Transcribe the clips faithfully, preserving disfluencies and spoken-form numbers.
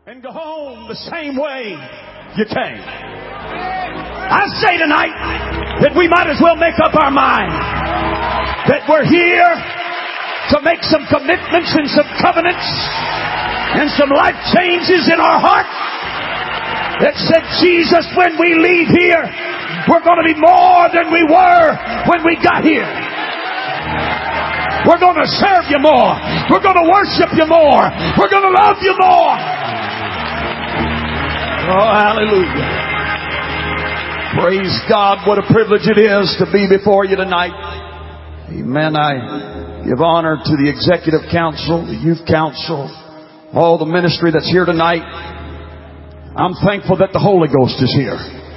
and go home the same way you came. I say tonight that we might as well make up our mind that we're here to make some commitments and some covenants and some life changes in our heart that said, Jesus, when we leave here, we're going to be more than we were when we got here. We're going to serve you more. We're going to worship you more. We're going to love you more. Oh, hallelujah. Praise God. What a privilege it is to be before you tonight. Amen. I give honor to the executive council, the youth council, all the ministry that's here tonight. I'm thankful that the Holy Ghost is here.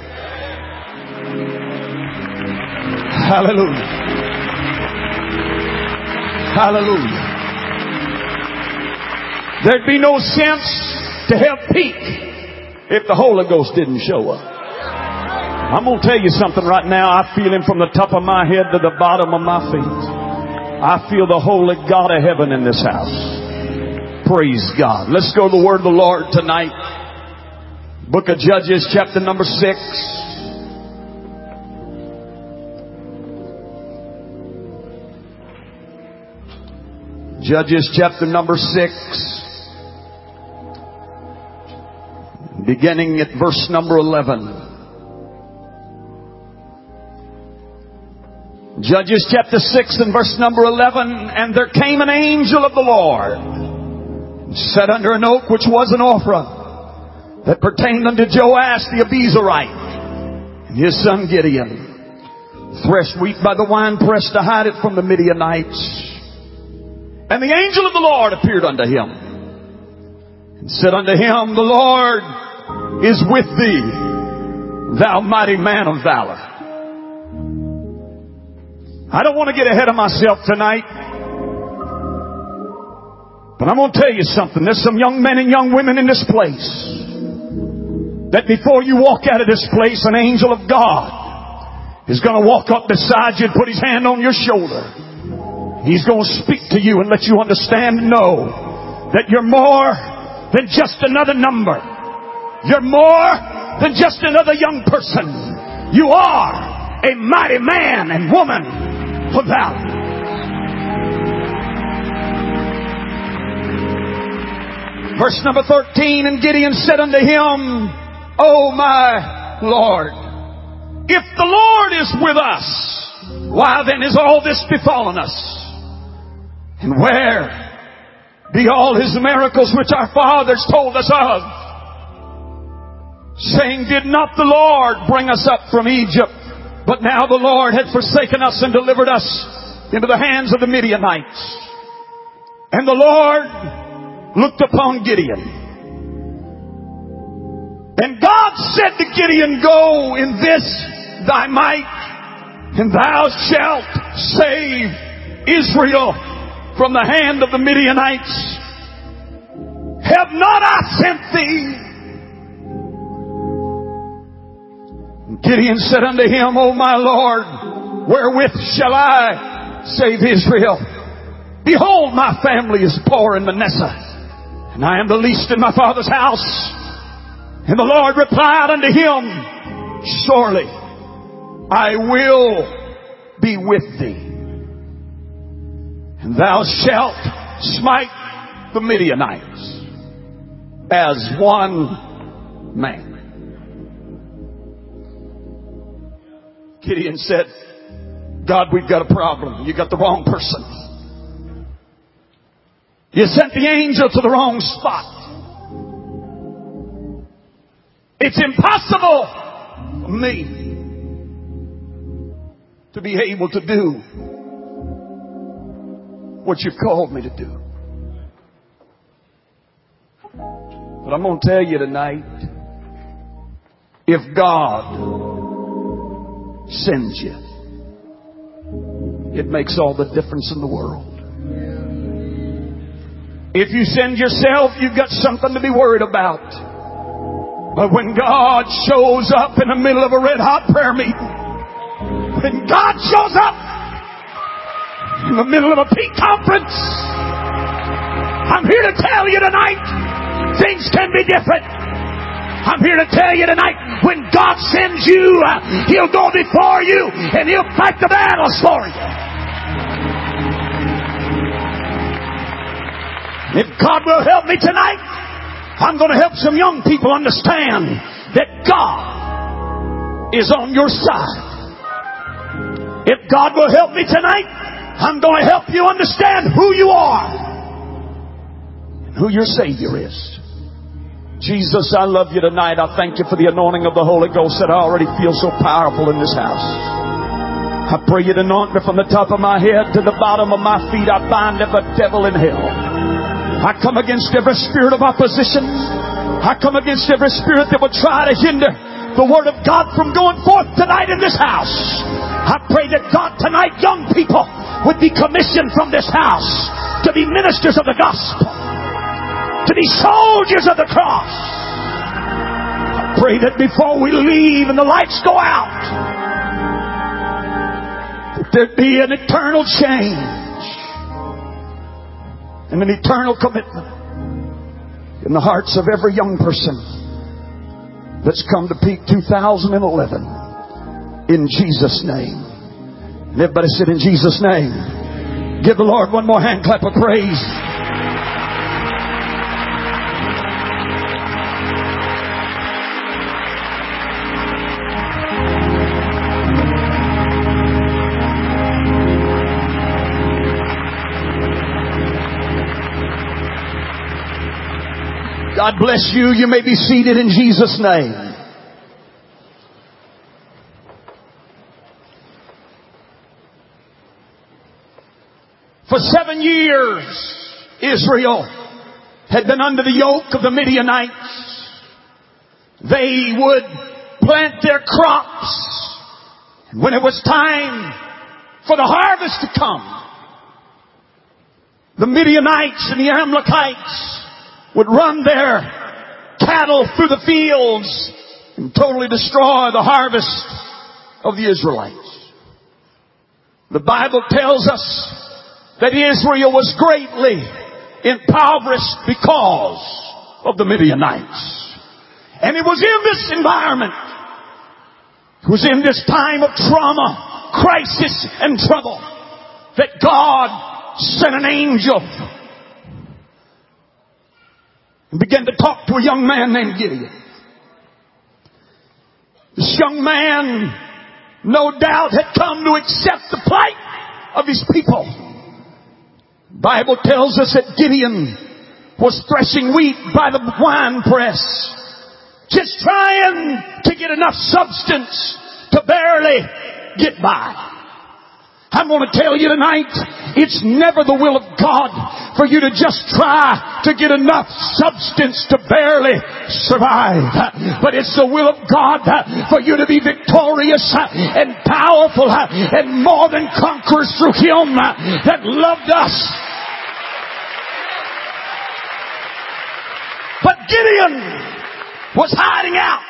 Hallelujah. Hallelujah. There'd be no sense to have peak if the Holy Ghost didn't show up. I'm going to tell you something right now. I feel Him from the top of my head to the bottom of my feet. I feel the Holy God of heaven in this house. Praise God. Let's go to the Word of the Lord tonight. Book of Judges, chapter number six. Judges, chapter number six. Beginning at verse number eleven. Judges chapter six and verse number eleven. And there came an angel of the Lord, and sat under an oak which was an Ophrah, that pertained unto Joash the Abiezrite, and his son Gideon threshed wheat by the winepress to hide it from the Midianites. And the angel of the Lord appeared unto him, and said unto him, The Lord is with thee, thou mighty man of valor. I don't want to get ahead of myself tonight, but I'm going to tell you something. There's some young men and young women in this place that before you walk out of this place, an angel of God is going to walk up beside you and put his hand on your shoulder. He's going to speak to you and let you understand and know that you're more than just another number. You're more than just another young person. You are a mighty man and woman of valor. Verse number thirteen, And Gideon said unto him, O my Lord, if the Lord is with us, why then is all this befallen us? And where be all his miracles which our fathers told us of, saying, Did not the Lord bring us up from Egypt? But now the Lord hath forsaken us and delivered us into the hands of the Midianites. And the Lord looked upon Gideon. And God said to Gideon, Go in this thy might, and thou shalt save Israel from the hand of the Midianites. Have not I sent thee? Gideon said unto him, O my Lord, wherewith shall I save Israel? Behold, my family is poor in Manasseh, and I am the least in my father's house. And the Lord replied unto him, Surely I will be with thee, and thou shalt smite the Midianites as one man. Gideon said, God, we've got a problem. You got the wrong person. You sent the angel to the wrong spot. It's impossible for me to be able to do what you've called me to do. But I'm going to tell you tonight, if God sends you, it makes all the difference in the world. If you send yourself, you've got something to be worried about. But when God shows up in the middle of a red hot prayer meeting, when God shows up in the middle of a peak conference, I'm here to tell you tonight things can be different. I'm here to tell you tonight, when God sends you, uh, He'll go before you and He'll fight the battles for you. If God will help me tonight, I'm going to help some young people understand that God is on your side. If God will help me tonight, I'm going to help you understand who you are and who your Savior is. Jesus, I love you tonight. I thank you for the anointing of the Holy Ghost that I already feel so powerful in this house. I pray you'd anoint me from the top of my head to the bottom of my feet. I bind every devil in hell. I come against every spirit of opposition. I come against every spirit that would try to hinder the Word of God from going forth tonight in this house. I pray that God tonight, young people would be commissioned from this house to be ministers of the gospel, to be soldiers of the cross. I pray that before we leave and the lights go out, that there be an eternal change and an eternal commitment in the hearts of every young person that's come to Peak two thousand eleven. In Jesus' name. And everybody said, in Jesus' name. Give the Lord one more hand clap of praise. God bless you. You may be seated in Jesus' name. For seven years, Israel had been under the yoke of the Midianites. They would plant their crops. And when it was time for the harvest to come, the Midianites and the Amalekites would run their cattle through the fields and totally destroy the harvest of the Israelites. The Bible tells us that Israel was greatly impoverished because of the Midianites. And it was in this environment, it was in this time of trauma, crisis, and trouble that God sent an angel and began to talk to a young man named Gideon. This young man, no doubt, had come to accept the plight of his people. The Bible tells us that Gideon was threshing wheat by the wine press, just trying to get enough substance to barely get by. I'm going to tell you tonight, it's never the will of God for you to just try to get enough substance to barely survive. But it's the will of God for you to be victorious and powerful and more than conquerors through Him that loved us. But Gideon was hiding out.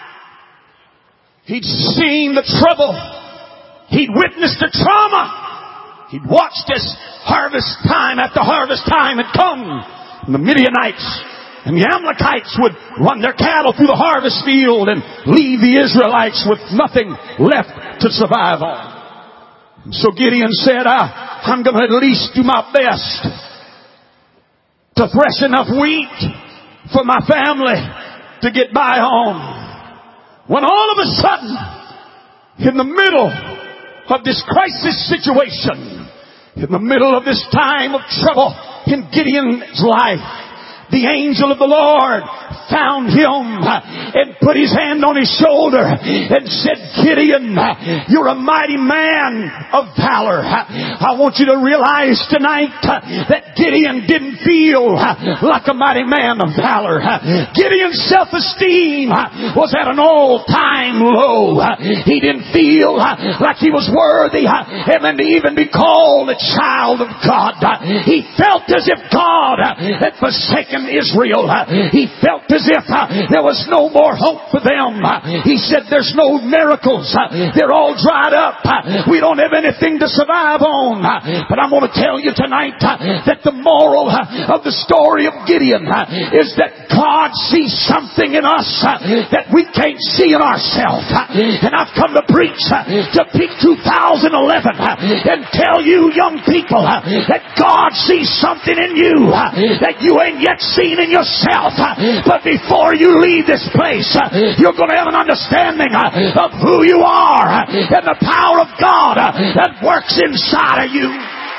He'd seen the trouble. He'd witnessed the trauma. He'd watched as harvest time after harvest time had come. And the Midianites and the Amalekites would run their cattle through the harvest field and leave the Israelites with nothing left to survive on. And so Gideon said, I, I'm going to at least do my best to thresh enough wheat for my family to get by on. When all of a sudden, in the middle of this crisis situation, in the middle of this time of trouble in Gideon's life, the angel of the Lord found him and put his hand on his shoulder and said, Gideon, you're a mighty man of valor. I want you to realize tonight that Gideon didn't feel like a mighty man of valor. Gideon's self-esteem was at an all-time low. He didn't feel like he was worthy and to even be called a child of God. He felt as if God had forsaken Israel. He felt as if uh, there was no more hope for them. Uh, he said, there's no miracles. Uh, they're all dried up. Uh, we don't have anything to survive on. Uh, but I'm going to tell you tonight uh, that the moral uh, of the story of Gideon uh, is that God sees something in us uh, that we can't see in ourselves. Uh, and I've come to preach uh, to Peak two thousand eleven uh, and tell you young people uh, that God sees something in you uh, that you ain't yet seen in yourself. Uh, but before you leave this place, uh, you're going to have an understanding uh, of who you are uh, and the power of God uh, that works inside of you.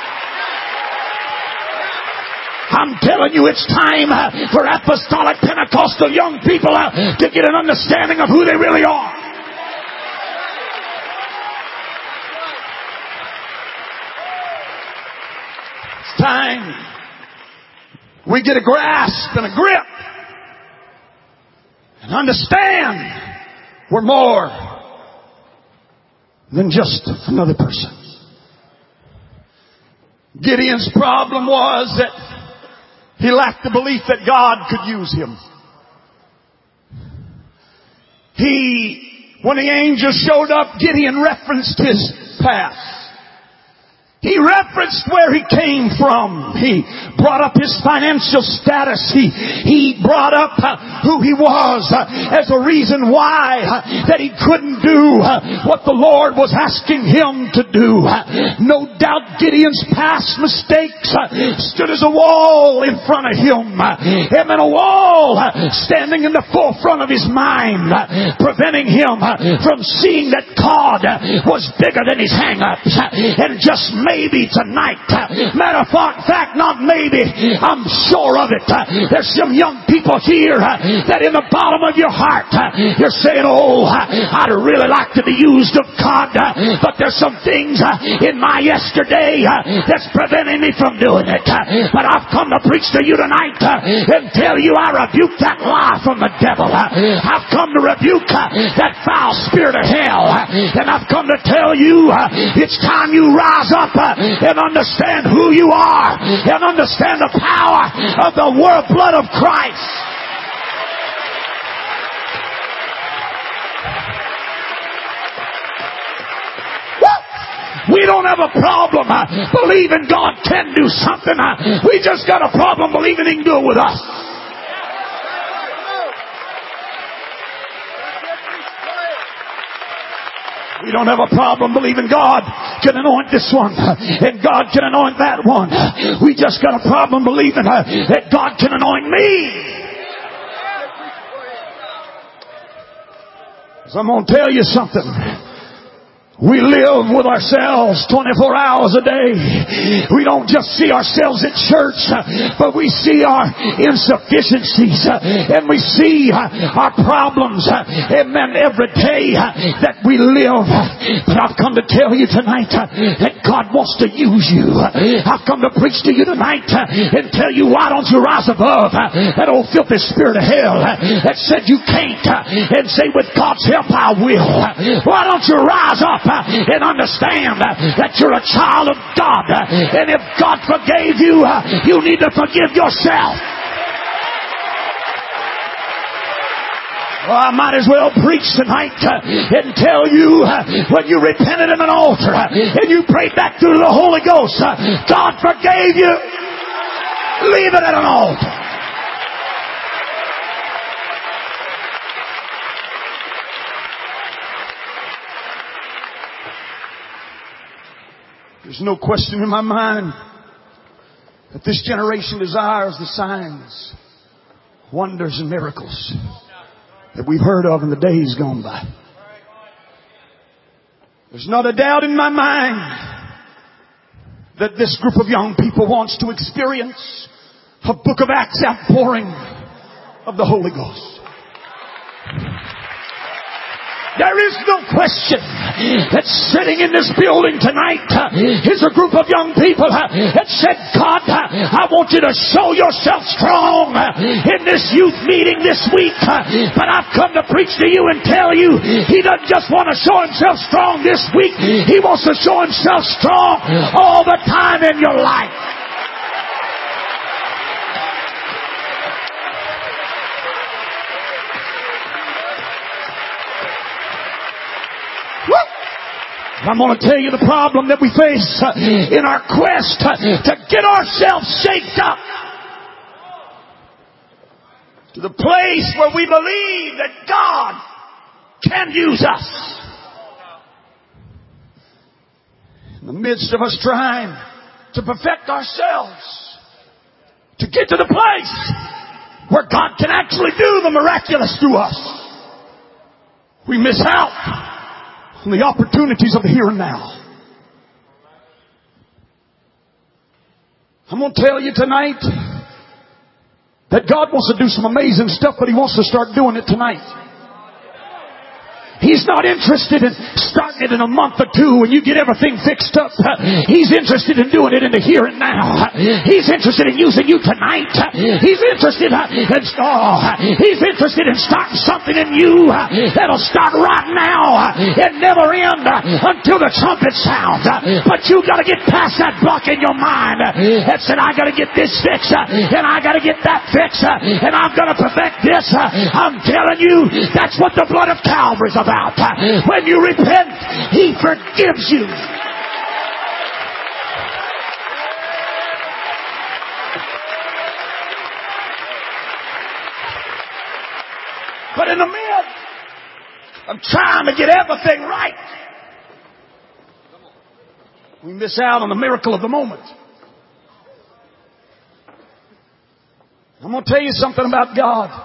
I'm telling you, it's time uh, for apostolic Pentecostal young people uh, to get an understanding of who they really are. It's time we get a grasp and a grip and understand we're more than just another person. Gideon's problem was that he lacked the belief that God could use him. He, when the angel showed up, Gideon referenced his past. He referenced where he came from. He brought up his financial status. He, he brought up uh, who he was uh, as a reason why uh, that he couldn't do uh, what the Lord was asking him to do. Uh, no doubt Gideon's past mistakes uh, stood as a wall in front of him. Uh, him and a wall uh, standing in the forefront of his mind, uh, preventing him uh, from seeing that God uh, was bigger than his hang-ups. Uh, and just maybe tonight, uh, matter of fact, not maybe, I'm sure of it, uh, there's some young people here uh, that in the bottom of your heart, uh, you're saying, oh, uh, I'd really like to be used of God, uh, but there's some things uh, in my yesterday uh, that's preventing me from doing it. Uh, but I've come to preach to you tonight uh, and tell you I rebuke that lie from the devil. Uh, I've come to rebuke uh, that foul spirit of hell. Uh, and I've come to tell you uh, it's time you rise up uh, and understand who you are and understand the power of the word blood of Christ. We don't have a problem uh, believing God can do something. Uh, we just got a problem believing He can do it with us. We don't have a problem believing God can anoint this one and God can anoint that one. We just got a problem believing uh, that God can anoint me. So I'm going to tell you something. We live with ourselves twenty-four hours a day. We don't just see ourselves at church, but we see our insufficiencies and we see our problems and every day that we live. But I've come to tell you tonight that God wants to use you. I've come to preach to you tonight and tell you, why don't you rise above that old filthy spirit of hell that said you can't, and say, with God's help I will. Why don't you rise up and understand that you're a child of God, and if God forgave you, you need to forgive yourself. Well, I might as well preach tonight and tell you, when you repented in an altar and you prayed back through the Holy Ghost, God forgave you. Leave it at an altar. There's no question in my mind that this generation desires the signs, wonders, and miracles that we've heard of in the days gone by. There's not a doubt in my mind that this group of young people wants to experience a Book of Acts outpouring of the Holy Ghost. There is no question that sitting in this building tonight uh, is a group of young people uh, that said, God, uh, I want you to show yourself strong uh, in this youth meeting this week. Uh, but I've come to preach to you and tell you, He doesn't just want to show Himself strong this week. He wants to show Himself strong all the time in your life. I'm going to tell you the problem that we face in our quest to get ourselves shaped up to the place where we believe that God can use us. In the midst of us trying to perfect ourselves, to get to the place where God can actually do the miraculous through us, we miss out on the opportunities of the here and now. I'm going to tell you tonight that God wants to do some amazing stuff, but He wants to start doing it tonight. He's not interested in starting it in a month or two and you get everything fixed up. He's interested in doing it in the here and now. He's interested in using you tonight. He's interested in, oh, He's interested in starting something in you that'll start right now and never end until the trumpet sounds. But you got to get past that block in your mind that said, I got to get this fixed and I got to get that fixed and I'm going to perfect this. I'm telling you, that's what the blood of Calvary's about. When you repent, He forgives you. But in the midst of trying to get everything right, we miss out on the miracle of the moment. I'm going to tell you something about God.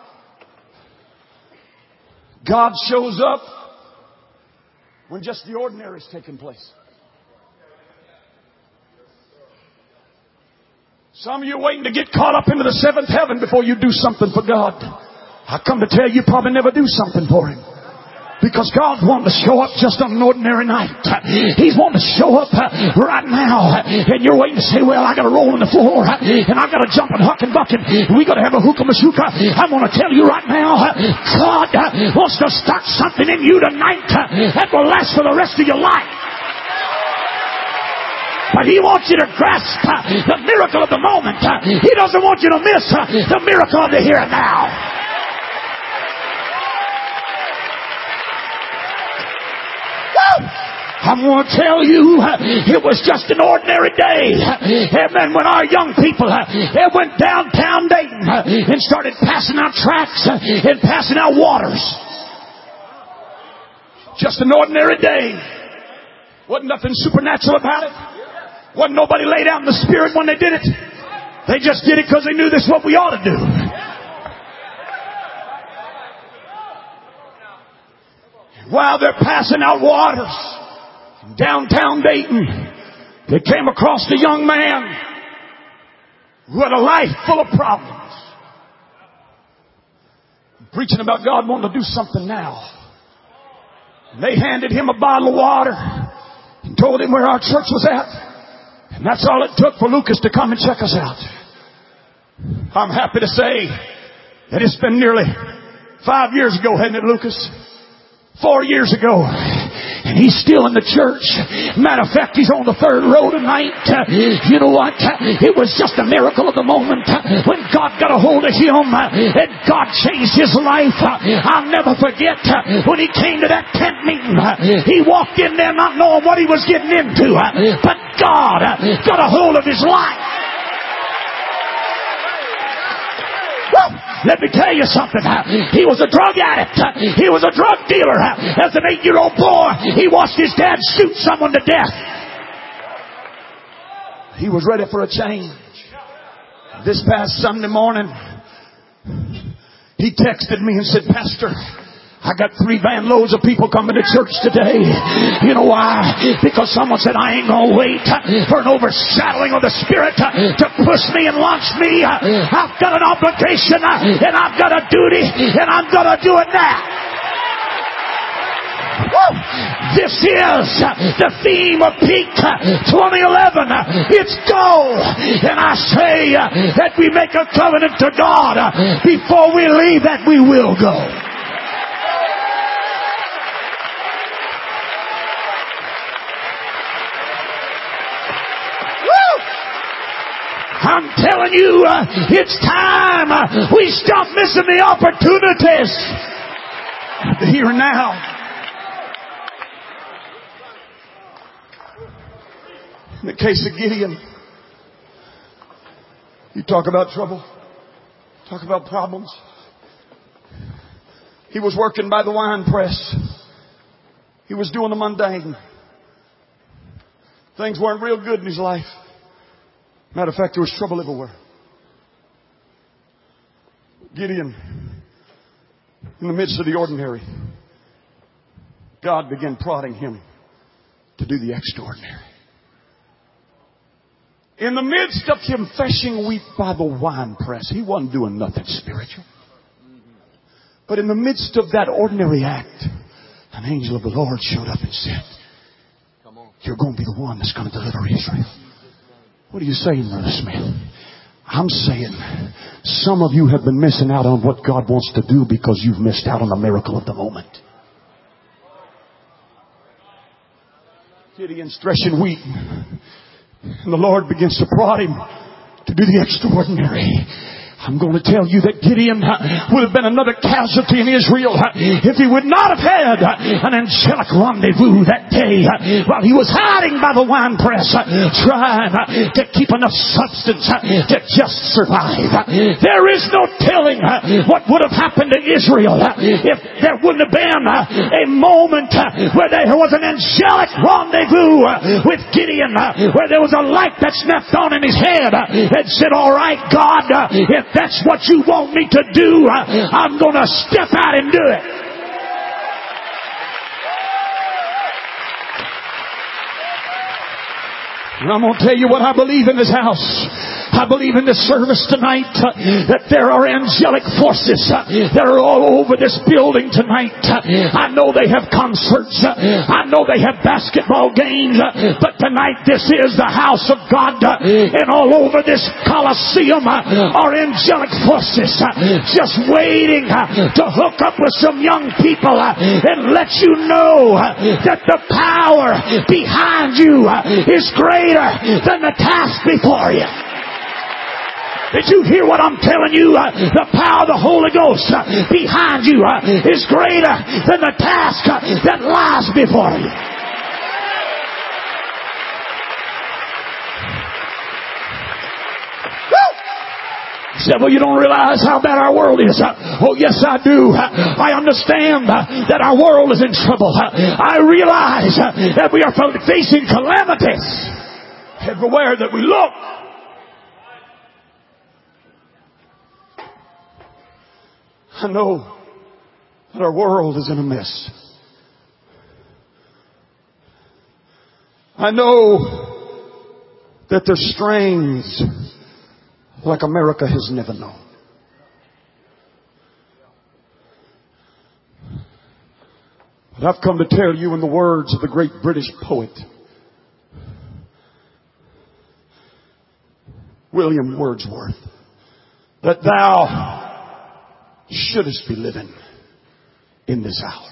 God shows up when just the ordinary is taking place. Some of you are waiting to get caught up into the seventh heaven before you do something for God. I come to tell you, you probably never do something for Him. Because God's wanting to show up just on an ordinary night. He's wanting to show up right now. And you're waiting to say, well, I got to roll on the floor. And I got to jump and huck and buck. And we got to have a hookah mashuka. I'm going to tell you right now, God wants to start something in you tonight that will last for the rest of your life. But He wants you to grasp the miracle of the moment. He doesn't want you to miss the miracle of the here and now. I'm going to tell you, it was just an ordinary day. Amen. When our young people they went downtown Dayton and started passing out tracts and passing out waters. Just an ordinary day. Wasn't nothing supernatural about it. Wasn't nobody laid out in the Spirit when they did it. They just did it because they knew this is what we ought to do. While they're passing out waters downtown Dayton, they came across a young man who had a life full of problems. Preaching about God wanting to do something now. And they handed him a bottle of water and told him where our church was at. And that's all it took for Lucas to come and check us out. I'm happy to say that it's been nearly five years ago, hasn't it, Lucas? Four years ago. And he's still in the church. Matter of fact, he's on the third row tonight. Uh, you know what? It was just a miracle of the moment uh, when God got a hold of him uh, and God changed his life. Uh, I'll never forget uh, when he came to that tent meeting. Uh, he walked in there not knowing what he was getting into. Uh, but God uh, got a hold of his life. Let me tell you something. He was a drug addict. He was a drug dealer. As an eight-year-old boy, he watched his dad shoot someone to death. He was ready for a change. This past Sunday morning, he texted me and said, Pastor, I got three van loads of people coming to church today. You know why? Because someone said, I ain't going to wait for an overshadowing of the Spirit to push me and launch me. I've got an obligation and I've got a duty and I'm going to do it now. Woo! This is the theme of Peak twenty eleven. It's go. And I say that we make a covenant to God before we leave that we will go. I'm telling you, uh, it's time uh, we stop missing the opportunities. Here and now. In the case of Gideon, you talk about trouble, talk about problems. He was working by the wine press. He was doing the mundane. Things weren't real good in his life. Matter of fact, there was trouble everywhere. Gideon, in the midst of the ordinary, God began prodding him to do the extraordinary. In the midst of him threshing wheat by the winepress, he wasn't doing nothing spiritual. But in the midst of that ordinary act, an angel of the Lord showed up and said, "You're going to be the one that's going to deliver Israel." What are you saying, Brother Smith? I'm saying some of you have been missing out on what God wants to do because you've missed out on the miracle of the moment. Gideon's threshing wheat, and the Lord begins to prod him to do the extraordinary. I'm going to tell you that Gideon would have been another casualty in Israel if he would not have had an angelic rendezvous that day while he was hiding by the winepress, trying to keep enough substance to just survive. There is no telling what would have happened to Israel if there wouldn't have been a moment where there was an angelic rendezvous with Gideon, where there was a light that snapped on in his head and said, "All right, God, if that's what you want me to do, I'm going to step out and do it." And I'm going to tell you what I believe in this house. I believe in this service tonight uh, that there are angelic forces uh, that are all over this building tonight. Uh, I know they have concerts. Uh, I know they have basketball games. Uh, but tonight this is the house of God. Uh, and all over this Colosseum uh, are angelic forces uh, just waiting uh, to hook up with some young people uh, and let you know uh, that the power behind you uh, is greater than the task before you. Did you hear what I'm telling you? Uh, the power of the Holy Ghost uh, behind you uh, is greater than the task uh, that lies before you. You said, "Well, you don't realize how bad our world is." Uh, oh, yes, I do. Uh, I understand uh, that our world is in trouble. Uh, I realize uh, that we are facing calamities everywhere that we look. I know that our world is in a mess. I know that there's strains like America has never known. But I've come to tell you in the words of the great British poet, William Wordsworth, that thou shouldest be living in this hour.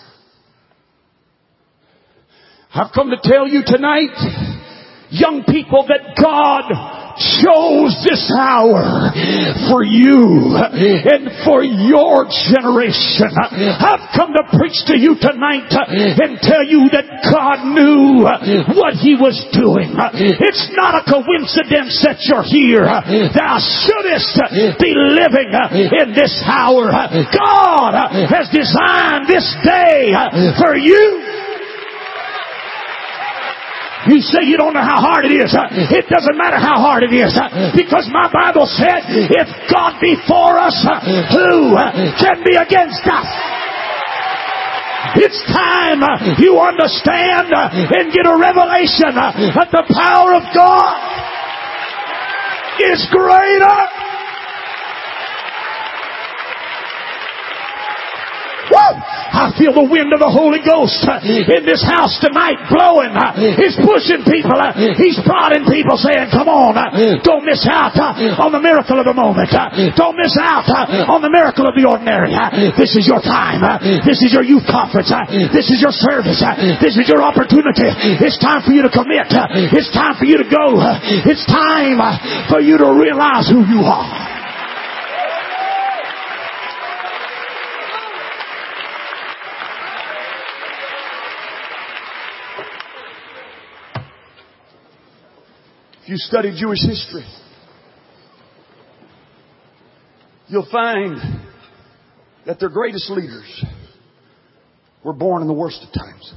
I've come to tell you tonight, young people, that God chose this hour for you and for your generation. I've come to preach to you tonight and tell you that God knew what He was doing. It's not a coincidence that you're here. Thou shouldest be living in this hour. God has designed this day for you. You say you don't know how hard it is. It doesn't matter how hard it is, because my Bible said, if God be for us, who can be against us? It's time you understand and get a revelation that the power of God is greater. Woo! I feel the wind of the Holy Ghost in this house tonight blowing. He's pushing people. He's prodding people, saying, "Come on, don't miss out on the miracle of the moment. Don't miss out on the miracle of the ordinary. This is your time. This is your youth conference. This is your service. This is your opportunity. It's time for you to commit. It's time for you to go. It's time for you to realize who you are." If you study Jewish history, you'll find that their greatest leaders were born in the worst of times.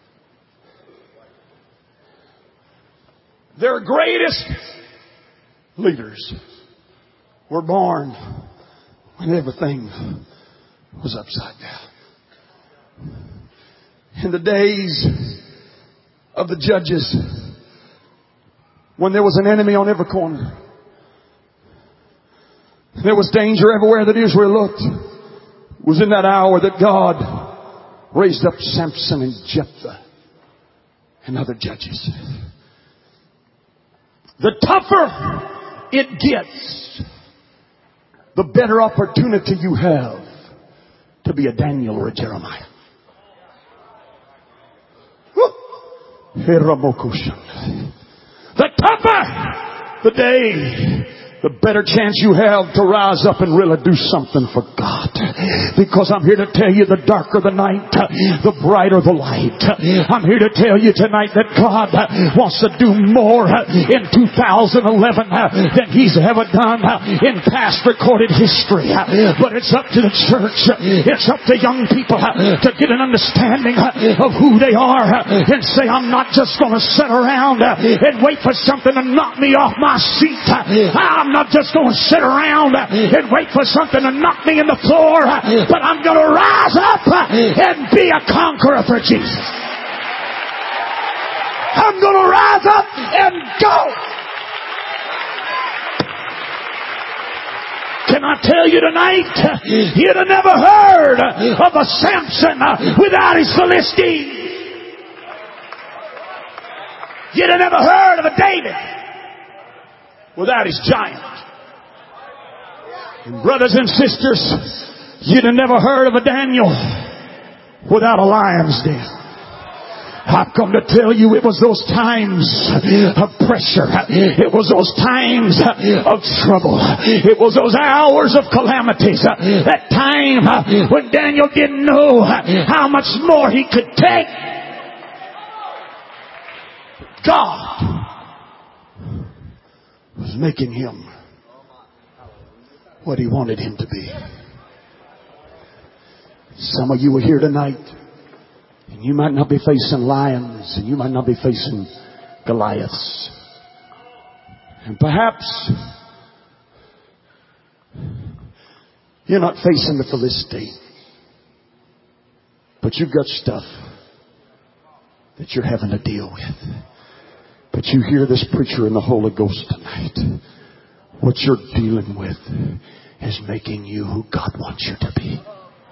Their greatest leaders were born when everything was upside down. In the days of the judges, when there was an enemy on every corner, there was danger everywhere that Israel looked, it was in that hour that God raised up Samson and Jephthah and other judges. The tougher it gets, the better opportunity you have to be a Daniel or a Jeremiah. The tougher the day, the better chance you have to rise up and really do something for God. Because I'm here to tell you, the darker the night, the brighter the light. I'm here to tell you tonight that God wants to do more in two thousand eleven than He's ever done in past recorded history. But it's up to the church, it's up to young people to get an understanding of who they are and say, I'm not just going to sit around and wait for something to knock me off my seat. I'm not just going to sit around and wait for something to knock me in the floor, but I'm going to rise up and be a conqueror for Jesus. I'm going to rise up and go. Can I tell you tonight, you'd have never heard of a Samson without his Philistine. You'd have never heard of a David without his giant. And brothers and sisters, you'd have never heard of a Daniel without a lion's den. I've come to tell you, it was those times of pressure. It was those times of trouble. It was those hours of calamities. That time when Daniel didn't know how much more he could take. God was making him what He wanted him to be. Some of you are here tonight, and you might not be facing lions, and you might not be facing Goliaths. And perhaps you're not facing the Philistine, but you've got stuff that you're having to deal with. But you hear this preacher in the Holy Ghost tonight. What you're dealing with is making you who God wants you to be.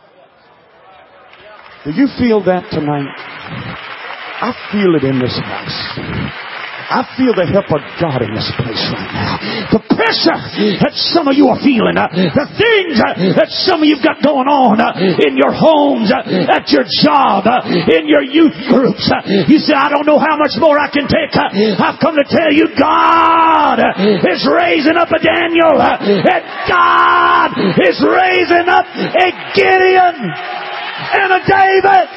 Do you feel that tonight? I feel it in this house. I feel the help of God in this place right now. The pressure that some of you are feeling, uh, the things uh, that some of you've got going on uh, in your homes, uh, at your job, uh, in your youth groups. Uh, you say, I don't know how much more I can take. Uh, I've come to tell you, God uh, is raising up a Daniel, uh, and God is raising up a Gideon and a David.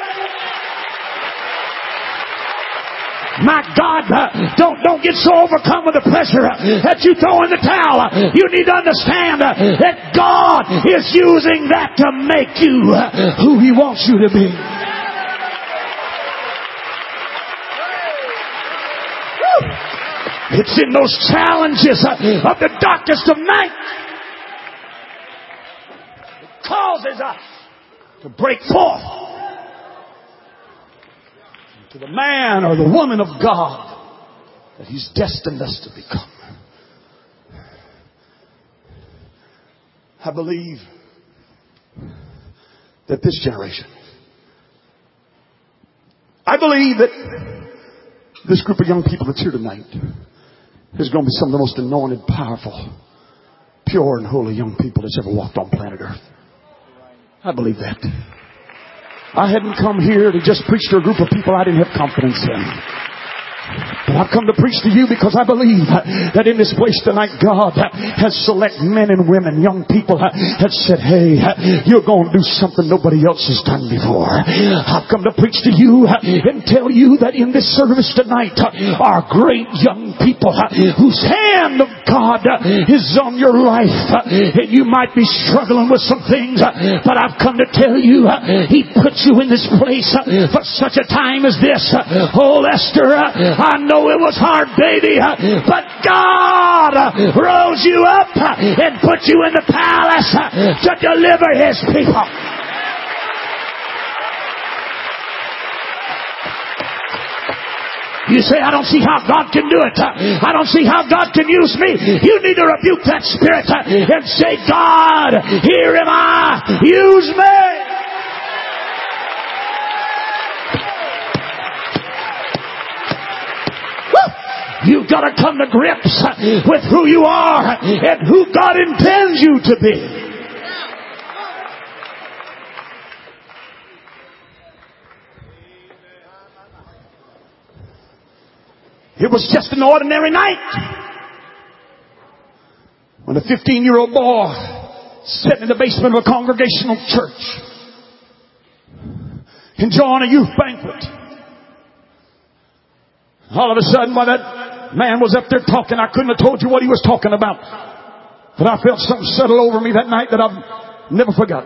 My God, uh, don't don't get so overcome with the pressure uh, that you throw in the towel. Uh, you need to understand uh, that God is using that to make you uh, who He wants you to be. Woo. It's in those challenges uh, of the darkest of night that causes us to break forth to the man or the woman of God that He's destined us to become. I believe that this generation, I believe that this group of young people that's here tonight is going to be some of the most anointed, powerful, pure and holy young people that's ever walked on planet Earth. I believe that. I hadn't come here to just preach to a group of people I didn't have confidence in. And I've come to preach to you because I believe that in this place tonight, God has select men and women, young people, have said, hey, you're going to do something nobody else has done before. I've come to preach to you and tell you that in this service tonight are great young people whose hand of God is on your life. And you might be struggling with some things, but I've come to tell you, He put you in this place for such a time as this. Oh, Esther, I know it was hard, baby, but God rose you up and put you in the palace to deliver His people. You say, I don't see how God can do it. I don't see how God can use me. You need to rebuke that spirit and say, God, here am I. Use me. You've got to come to grips with who you are and who God intends you to be. It was just an ordinary night when a fifteen-year-old boy sat in the basement of a congregational church enjoying a youth banquet. All of a sudden, while that man was up there talking, I couldn't have told you what he was talking about. But I felt something settle over me that night that I've never forgotten.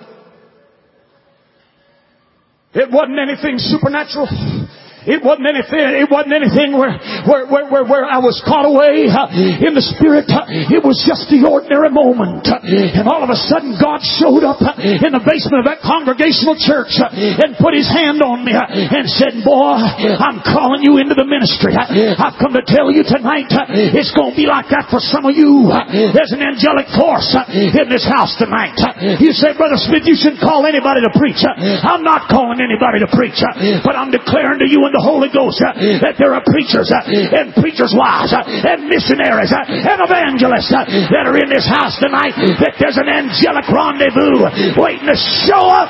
It wasn't anything supernatural. It wasn't anything, it wasn't anything where, where, where, where I was caught away in the Spirit. It was just the ordinary moment. And all of a sudden God showed up in the basement of that congregational church and put His hand on me and said, boy, I'm calling you into the ministry. I've come to tell you tonight, it's going to be like that for some of you. There's an angelic force in this house tonight. You say, Brother Smith, you shouldn't call anybody to preach. I'm not calling anybody to preach, but I'm declaring to you in the Holy Ghost uh, that there are preachers uh, and preachers' wives uh, and missionaries uh, and evangelists uh, that are in this house tonight, that there's an angelic rendezvous waiting to show up.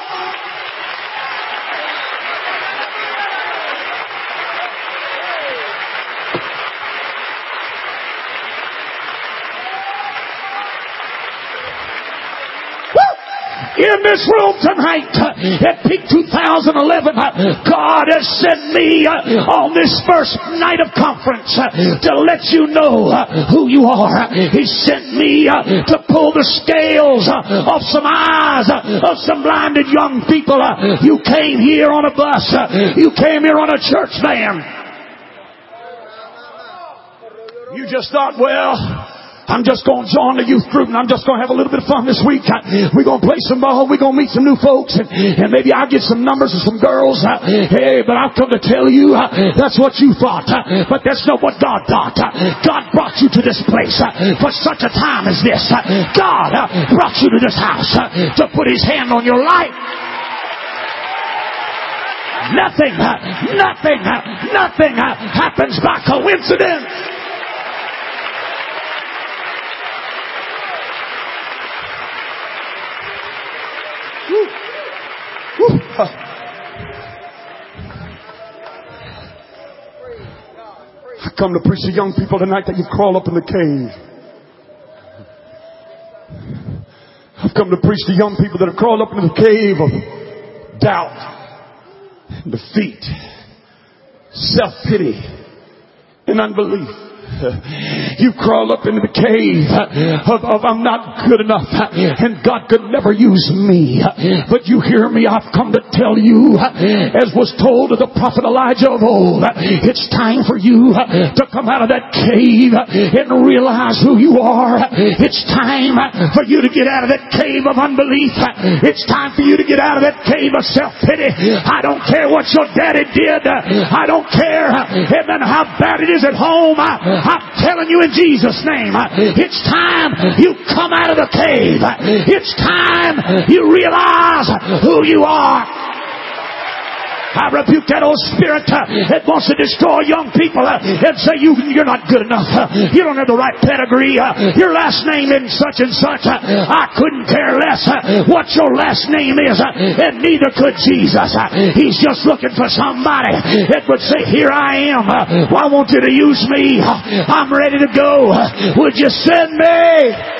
In this room tonight at Peak two thousand eleven, God has sent me on this first night of conference to let you know who you are. He sent me to pull the scales off some eyes of some blinded young people. You came here on a bus. You came here on a church van. You just thought, well, I'm just going to join the youth group and I'm just going to have a little bit of fun this week. We're going to play some ball. We're going to meet some new folks and, and maybe I'll get some numbers of some girls. Hey, but I've come to tell you that's what you thought. But that's not what God thought. God brought you to this place for such a time as this. God brought you to this house to put His hand on your life. Nothing, nothing, nothing happens by coincidence. I come to preach to young people tonight that you crawl up in the cave. I've come to preach to young people that have crawled up into the cave of doubt, and defeat, self-pity, and unbelief. You crawl up into the cave of, of I'm not good enough and God could never use me. But you hear me, I've come to tell you, as was told to the prophet Elijah of old, it's time for you to come out of that cave and realize who you are. It's time for you to get out of that cave of unbelief. It's time for you to get out of that cave of self-pity. I don't care what your daddy did. I don't care even how bad it is at home. I'm telling you in Jesus' name, it's time you come out of the cave. It's time you realize who you are. I rebuke that old spirit uh, that wants to destroy young people uh, and say you, you're not good enough. Uh, you don't have the right pedigree. Uh, your last name isn't such and such. Uh, I couldn't care less uh, what your last name is, uh, and neither could Jesus. Uh, he's just looking for somebody that would say, here I am. Uh, well, I want you to use me. Uh, I'm ready to go. Uh, would you send me?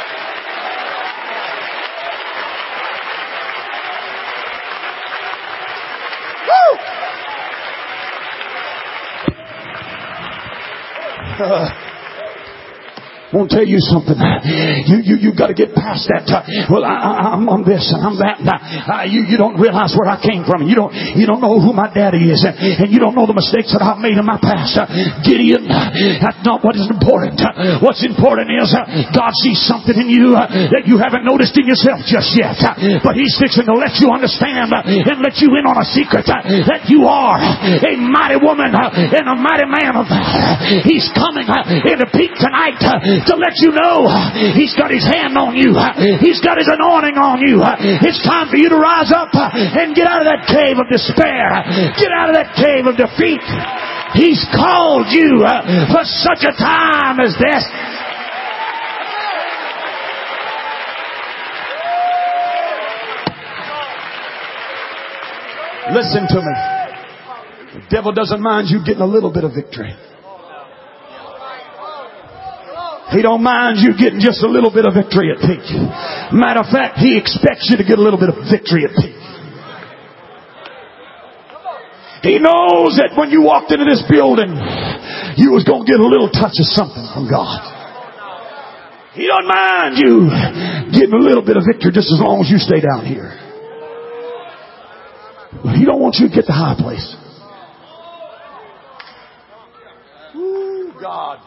Uh, I want to tell you something. You you you got to get past that. Uh, well, I, I, I'm on this and I'm that. And I, uh, you you don't realize where I came from. You don't you don't know who my daddy is, and, and you don't know the mistakes that I've made in my past. Uh, Gideon, that's not what is important. Uh, what's important is uh, God sees something in you uh, that you haven't noticed in yourself just yet. Uh, but He's fixing to let you understand uh, and let you in on a secret uh, that you are a mighty woman uh, and a mighty man of valor. He's coming uh, in to peak tonight. Uh, to let you know He's got His hand on you. He's got His anointing on you. It's time for you to rise up and get out of that cave of despair. Get out of that cave of defeat. He's called you for such a time as this. Listen to me. The devil doesn't mind you getting a little bit of victory. He don't mind you getting just a little bit of victory at peak. Matter of fact, he expects you to get a little bit of victory at peak. He knows that when you walked into this building, you was going to get a little touch of something from God. He don't mind you getting a little bit of victory just as long as you stay down here. But He don't want you to get the high place. Ooh, God.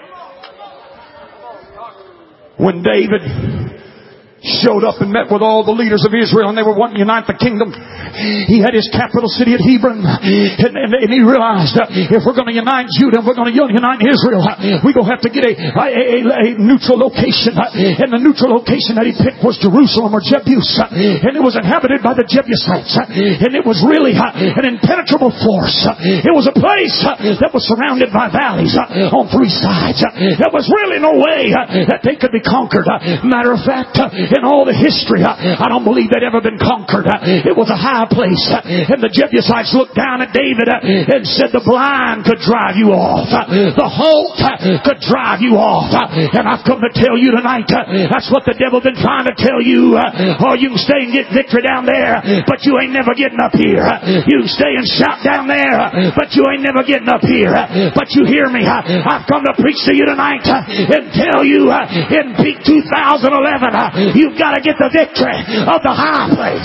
When David showed up and met with all the leaders of Israel and they were wanting to unite the kingdom, he had his capital city at Hebron, and, and, and he realized uh, if we're going to unite Judah and we're going to unite Israel, uh, we're going to have to get a, a, a, a neutral location, uh, and the neutral location that he picked was Jerusalem or Jebus, uh, and it was inhabited by the Jebusites, uh, and it was really uh, an impenetrable force. Uh, it was a place uh, that was surrounded by valleys uh, on three sides. Uh, there was really no way uh, that they could be conquered. Uh, matter of fact, uh, in all the history, uh, I don't believe they'd ever been conquered. Uh, it was a high place, uh, and the Jebusites looked down at David uh, and said the blind could drive you off, uh, the halt uh, could drive you off, uh, and I've come to tell you tonight, uh, that's what the devil's been trying to tell you. Uh, oh, you can stay and get victory down there, but you ain't never getting up here. Uh, you can stay and shout down there, uh, but you ain't never getting up here. Uh, but you hear me, uh, I've come to preach to you tonight uh, and tell you uh, in peak two thousand eleven, uh, you've got to get the victory of the high place.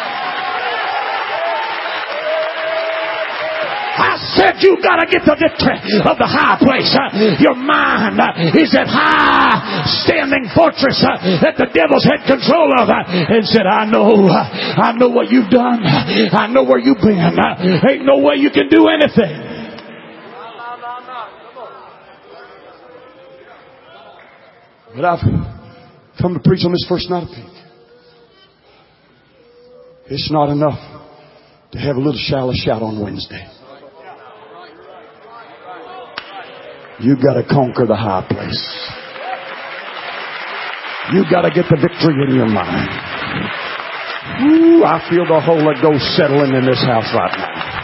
I said you got to get the victory of the high place. Uh, your mind uh, is that high standing fortress uh, that the devil's had control of, uh, and said, I know, uh, I know what you've done. I know where you've been. Uh, ain't no way you can do anything. But I've come to preach on this first night of peak. It's not enough to have a little shallow shout on Wednesday. You got to conquer the high place. You got to get the victory in your mind. Ooh, I feel the Holy Ghost settling in this house right now.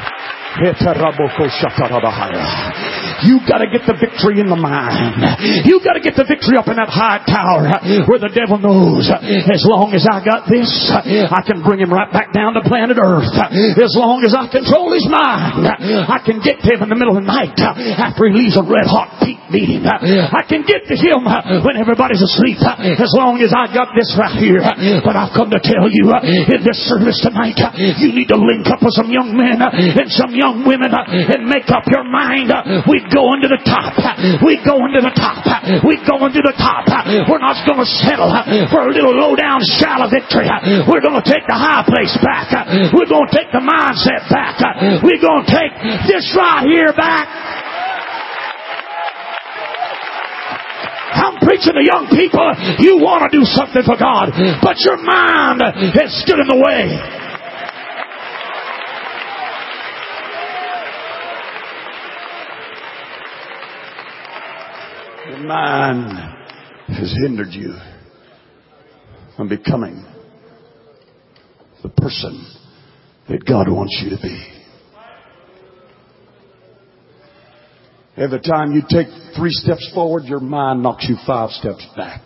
You got to get the victory in the mind. You got to get the victory up in that high tower where the devil knows as long as I got this, I can bring him right back down to planet Earth. As long as I control his mind, I can get to him in the middle of the night after he leaves a red hot peak meeting. I can get to him when everybody's asleep as long as I got this right here. But I've come to tell you in this service tonight, you need to link up with some young men and some young women and make up your mind. We going to the top. We going to the top. We going to the top. We're not going to settle for a little low down shallow victory. We're going to take the high place back. We're going to take the mindset back. We're going to take this right here back. I'm preaching to young people. You want to do something for God, but your mind has stood in the way. Your mind has hindered you from becoming the person that God wants you to be. Every time you take three steps forward, your mind knocks you five steps back.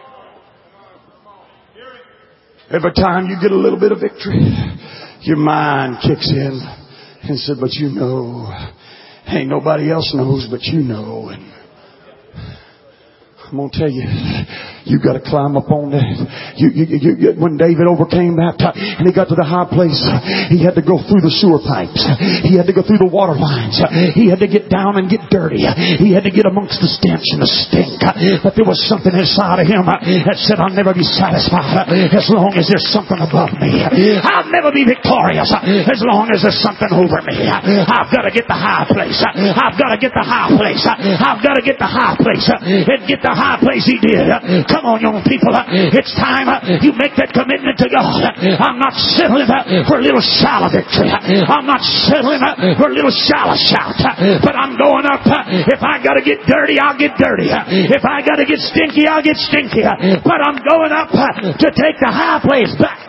Every time you get a little bit of victory, your mind kicks in and said, but you know, ain't nobody else knows but you know. And I'm going to tell you, you got to climb up on that. You, you, you, you, when David overcame that and he got to the high place, he had to go through the sewer pipes. He had to go through the water lines. He had to get down and get dirty. He had to get amongst the stench and the stink. But there was something inside of him that said, I'll never be satisfied as long as there's something above me. I'll never be victorious as long as there's something over me. I've got to get the high place. I've got to get the high place. I've got to get the high place. And get the high place he did. Come on, young people. It's time you make that commitment to God. I'm not settling for a little shallow victory. I'm not settling for a little shallow shout. But I'm going up. If I got to get dirty, I'll get dirty. If I got to get stinky, I'll get stinky. But I'm going up to take the high place back.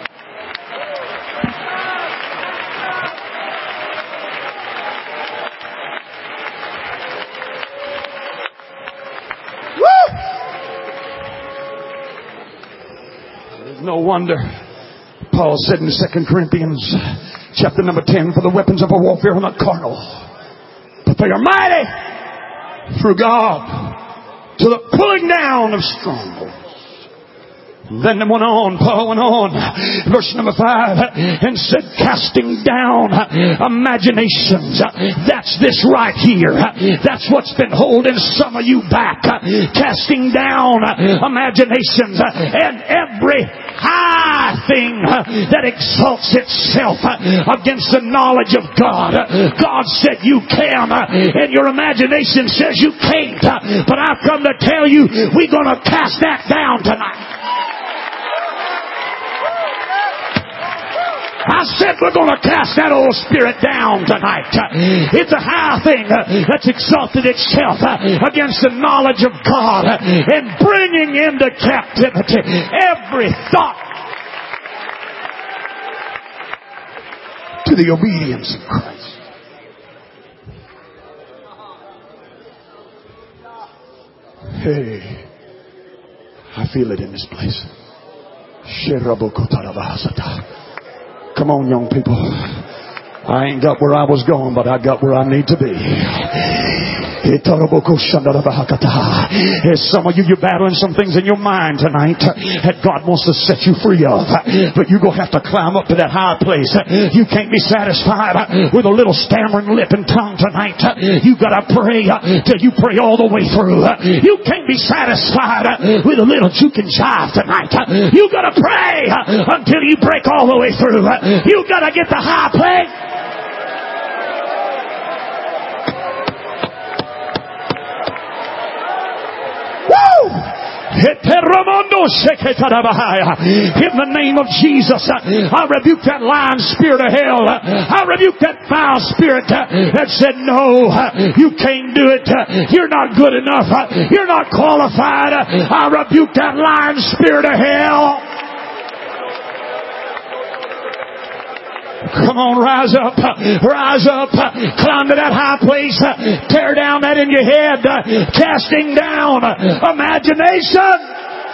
No wonder Paul said in Second Corinthians chapter number ten, for the weapons of our warfare are not carnal, but they are mighty through God to the pulling down of strongholds. And then it went on, Paul went on, verse number five, and said, casting down imaginations. That's this right here. That's what's been holding some of you back. Casting down imaginations and every high thing that exalts itself against the knowledge of God. God said you can, and your imagination says you can't. But I've come to tell you, we're going to cast that down tonight. I said we're going to cast that old spirit down tonight. It's a high thing that's exalted itself against the knowledge of God and bringing into captivity every thought to the obedience of Christ. Hey, I feel it in this place. Come on, young people. I ain't got where I was going, but I got where I need to be. Some of you, you're battling some things in your mind tonight that God wants to set you free of. But you're going to have to climb up to that high place. You can't be satisfied with a little stammering lip and tongue tonight. You got to pray till you pray all the way through. You can't be satisfied with a little juke and jive tonight. You got to pray until you break all the way through. You got to get the high place. In the name of Jesus, I rebuke that lying spirit of hell. I rebuke that foul spirit that said, no, you can't do it. You're not good enough. You're not qualified. I rebuke that lying spirit of hell. Come on, rise up, rise up, climb to that high place, tear down that in your head, casting down imagination.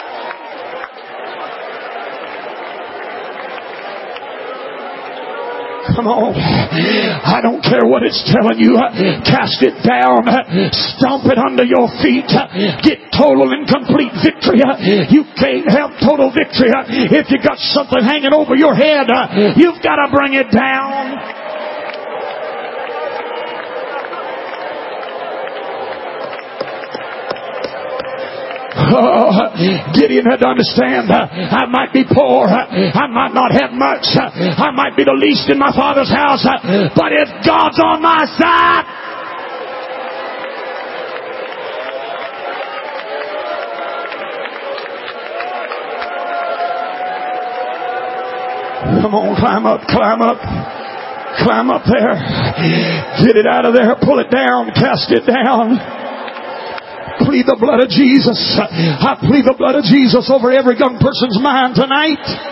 Come on. I don't care what it's telling you. Cast it down. Stomp it under your feet. Get total and complete victory. You can't have total victory if you got something hanging over your head. You've got to bring it down. Oh, Gideon had to understand, uh, I might be poor, uh, I might not have much, uh, I might be the least in my father's house, uh, but if God's on my side, come on, climb up, climb up, climb up there, get it out of there, pull it down, cast it down. plead the blood of Jesus. I plead the blood of Jesus over every young person's mind tonight.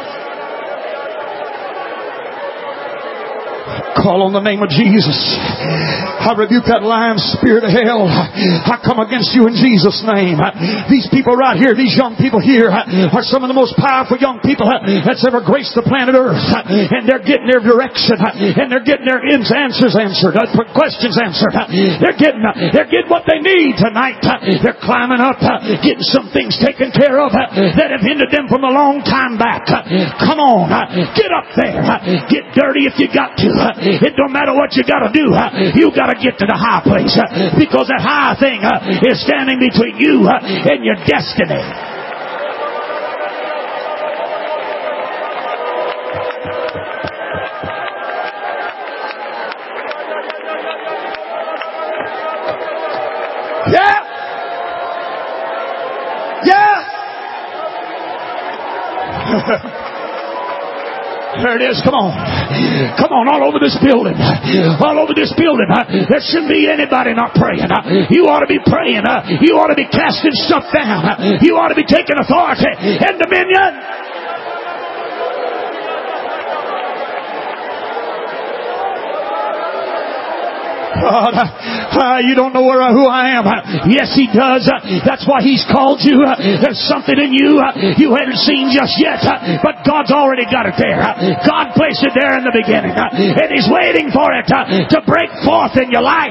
Call on the name of Jesus. I rebuke that lying spirit of hell. I come against you in Jesus' name. These people right here, these young people here, are some of the most powerful young people that's ever graced the planet Earth. And they're getting their direction. And they're getting their answers answered. Questions answered. They're getting, they're getting what they need tonight. They're climbing up, getting some things taken care of that have hindered them from a long time back. Come on. Get up there. Get dirty if you got to. It don't matter what you got to do. You got to get to the high place, because that high thing is standing between you and your destiny. Yeah. Yeah. There it is. Come on. Come on, all over this building. All over this building. There shouldn't be anybody not praying. You ought to be praying. You ought to be casting stuff down. You ought to be taking authority and dominion. God, uh, you don't know where, uh, who I am. Uh, yes, He does. Uh, that's why He's called you. Uh, there's something in you uh, you haven't seen just yet, uh, but God's already got it there. Uh, God placed it there in the beginning, uh, and He's waiting for it uh, to break forth in your life.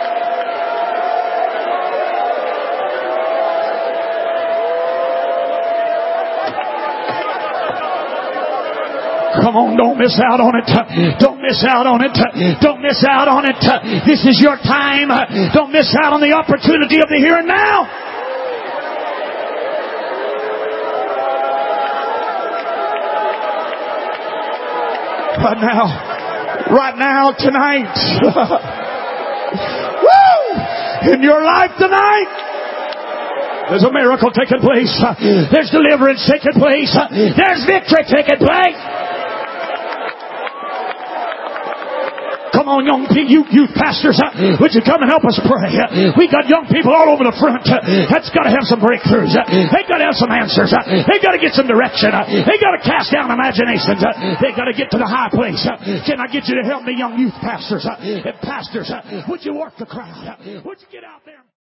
Come on, don't miss out on it. Don't miss out on it. Don't miss out on it. This is your time. Don't miss out on the opportunity of the here and now. Right now. Right now, tonight. Woo! In your life tonight. There's a miracle taking place. There's deliverance taking place. There's victory taking place. Come on, young people, you youth pastors, uh, would you come and help us pray? Uh, we got young people all over the front. Uh, that's got to have some breakthroughs. Uh, they got to have some answers. Uh, they got to get some direction. Uh, they got to cast down imaginations. Uh, they got to get to the high place. Uh, can I get you to help me, young youth pastors uh, and pastors? Uh, would you work the crowd? Uh, would you get out there?